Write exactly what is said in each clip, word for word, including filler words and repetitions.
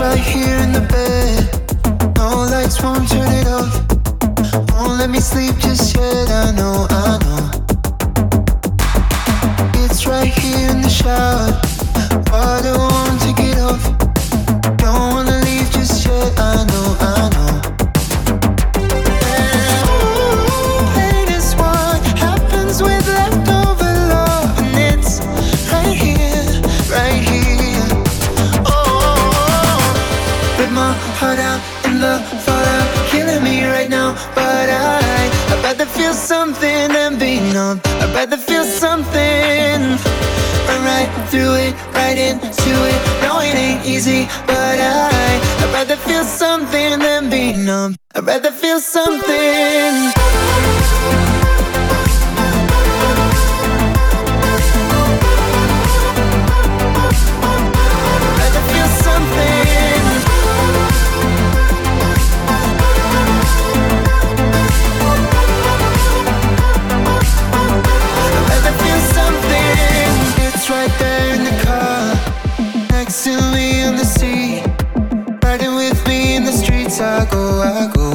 right here in the bed. No lights, won't turn it off. Won't let me sleep just yet. I know, I know. It's right here in the shower. Water won't take it off. Don't wanna leave just yet. I know, I know. Heart out in the fallout, killing me right now. But I, I'd rather feel something than be numb. I'd rather feel something. Run right through it, right into it. No, it ain't easy, but I, I'd rather feel something than be numb. I'd rather feel something. Right there in the car, next to me on the seat, riding with me in the streets. I go, I go.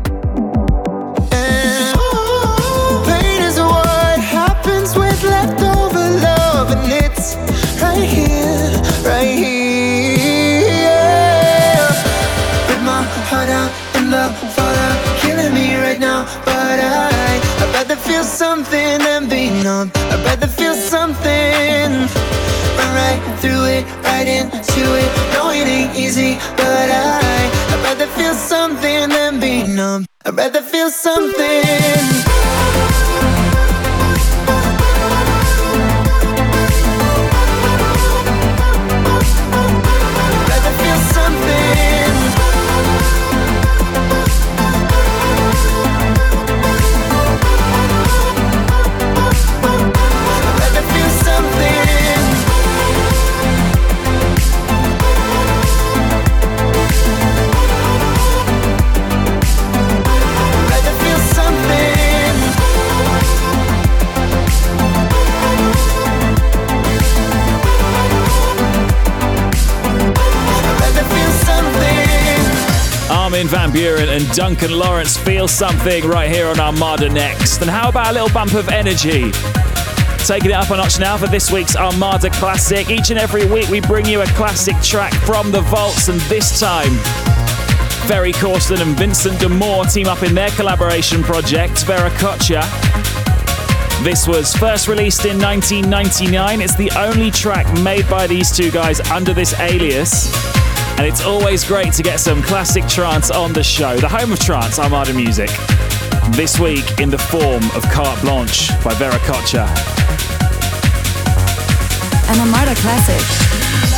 And pain is what happens with leftover love, and it's right here, right here. With my heart out in the fallout, killing me right now. But I, I'd rather feel something than be numb. I'd rather feel something. Run right through it, right into it. No, it ain't easy, but I, I'd rather feel something than be numb. I'd rather feel something. Armin van Buuren and Duncan Lawrence, Feel Something, right here on Armada Next. And how about a little bump of energy? Taking it up a notch now for this week's Armada Classic. Each and every week we bring you a classic track from the vaults, and this time Ferry Corsten and Vincent D'Amour team up in their collaboration project, Veracocha. This was first released in nineteen ninety-nine. It's the only track made by these two guys under this alias. And it's always great to get some classic trance on the show. The home of trance, Armada Music. This week in the form of Carte Blanche by Veracocha. An Armada Classic.